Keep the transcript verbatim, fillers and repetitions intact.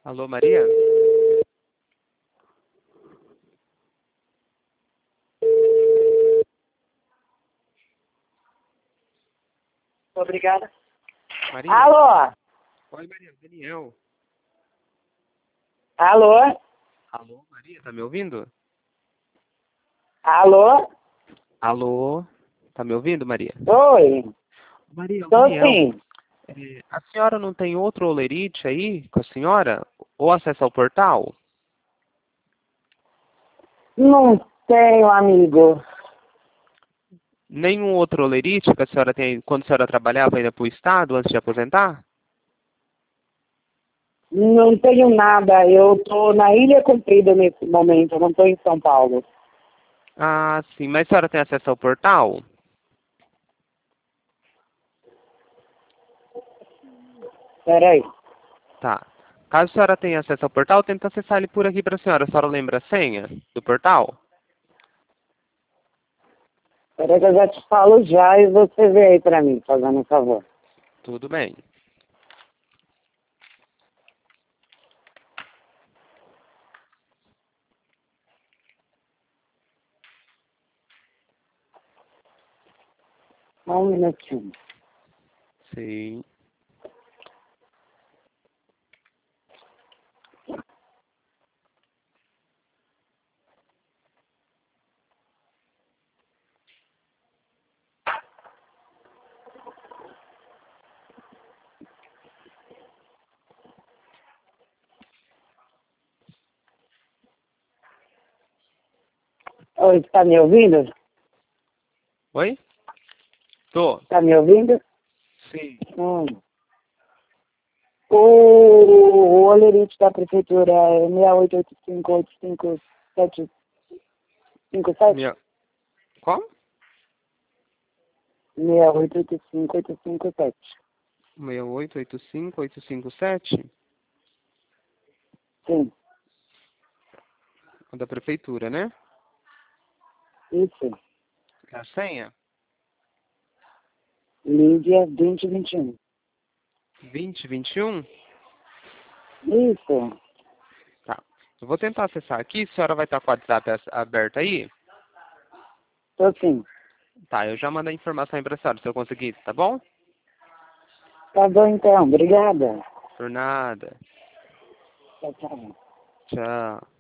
Alô, Maria? Obrigada. Maria? Alô? Oi, Maria, Daniel. Alô? Alô, Maria, tá me ouvindo? Alô? Alô, tá me ouvindo, Maria? Oi. Maria, o Tô Daniel. sim. É, a senhora não tem outro olerite aí com a senhora? Ou acesso ao portal? Não tenho, amigo. Nenhum outro olerite que a senhora tem quando a senhora trabalhava ainda para o Estado antes de aposentar? Não tenho nada. Eu tô na Ilha Comprida nesse momento. Eu não tô em São Paulo. Ah, sim. Mas a senhora tem acesso ao portal? Peraí. Tá. Caso a senhora tenha acesso ao portal, tenta acessar ele por aqui para a senhora. A senhora lembra a senha do portal? Peraí que eu já te falo já e você vê aí pra mim, fazendo um favor. Tudo bem. Só um minutinho. Sim. Oi, tá me ouvindo? Oi? Tô. Tá me ouvindo? Sim. Hum. O, o olerite da prefeitura é seis oito oito cinco oito cinco sete cinco sete? Minha... Qual? seis oito oito cinco oito cinco sete. seis oito oito cinco oito cinco sete? Sim, Da prefeitura, né? isso. É a senha? Lídia vinte e vinte e um. vinte vinte e um? Isso. Tá. Eu vou tentar acessar aqui. A senhora vai estar com o WhatsApp as- aberto aí? Tô sim. Tá, eu já mando a informação aí pra senhora, se eu conseguir, tá bom? Tá bom então. Obrigada. Por nada. Tchau, tchau. Tchau.